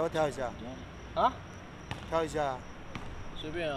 要不要挑一下？ 啊？ 挑一下。 随便啊。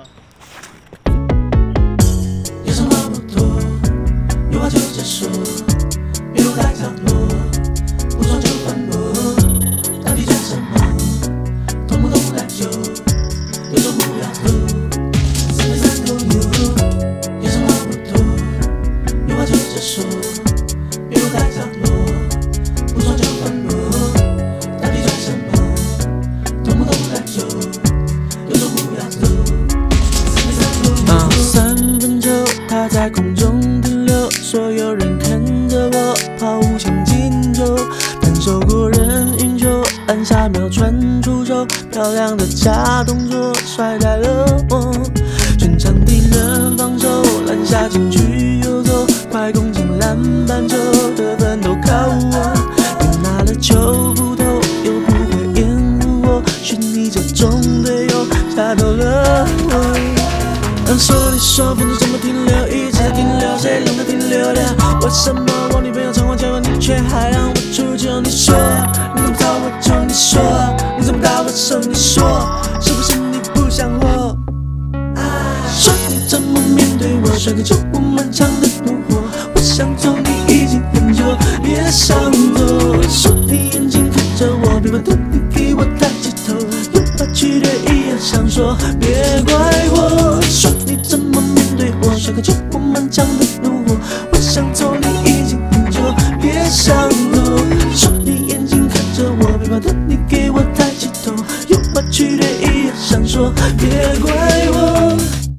有什么不妥？有话就直说，别留在角落，不爽就反驳。到底讲什么？懂不懂篮球？有种不要头，四面三都有。有什么不妥？有话就直说，别留在角落，不爽就反驳。到底讲什么？懂不懂篮球？有种不要头，四面三都有。3分球，它在空中停留，所有人看着我抛无情进球，单手过人运球，按下秒传出手，漂亮的假动作甩在了我，全场敌人防守，篮下禁区游走，快攻进篮板球，得分都靠我，你拿了球不投，又不会掩护我，是你这种队友吓到了我。说你说分钟怎么停留，一直在停留，谁让它停留了？为什么我女朋友常常叫我，你却还让我出糗？你说你怎么讨我球？你说你怎么打我手？你说是不是你不想活？说你怎么面对我，甩个球我漫长的怒火，我想走你已经很久，别上头。说你眼睛看着我，别把头你给我抬起头，又把剧烈一样想说，别怪我。说你怎么面对我，甩个球我漫长的怒火，我想走你已经很久，别上头。说你眼睛看着我，别把头你给我抬起头，又把剧烈一样想说，别怪我。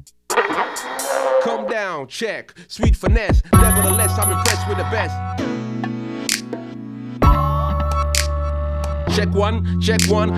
Calm down, check, sweet finesse. Nevertheless, I'm impressed with the best. Check one, check one.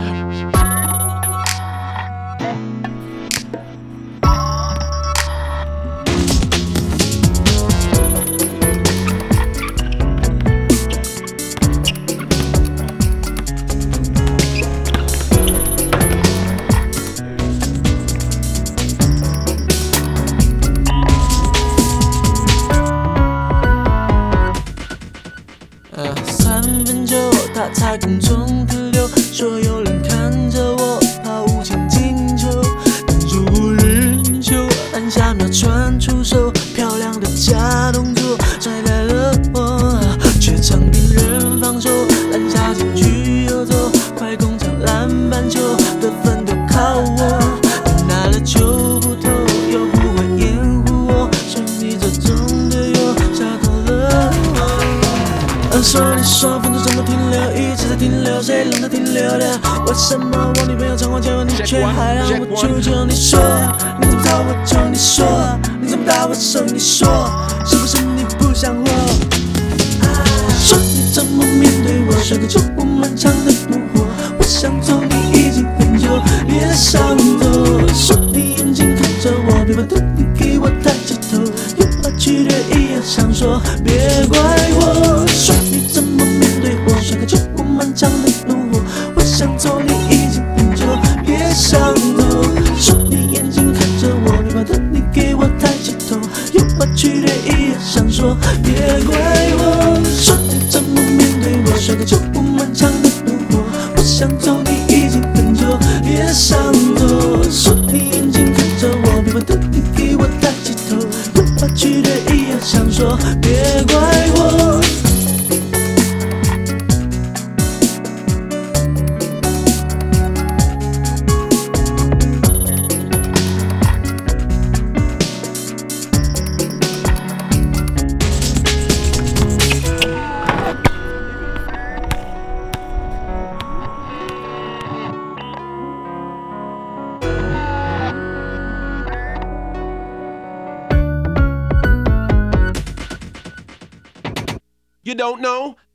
3分球，它在空中停留，所有人看着我抛无情进球，单手过人运球，按下秒传出手，漂亮的假动作甩来了我，全场敌人防守，篮下禁区游走，快攻抢篮板球，得分都靠我，你拿了球不投，又不会掩护我，是你这种队友吓到了我。说你说分钟怎么停留，一直在停留，谁让它停留了？为什么我女朋友常常叫我，你却还让我出糗？你说你怎么讨我球？你说你怎么打我手？你说是不是你不想活？说你怎么面对我，甩个球我漫长的怒火，我想走你已经很久，别上头。说你眼睛看着我，别把头你给我抬起头，又把剧烈一样想说，别怪我。说你怎么面对我，甩个球我漫长的怒火，我想走你已经很久，别上头。说你眼睛看着我，别把头你给我抬起头，又把剧烈一样想说，别怪我。说你怎么面对我，甩个球我漫长的怒火，我想走你已经很久，别上头。说你眼睛看着我，别把头你给我抬起头，又把剧烈一样想说，别怪我。 You don't know?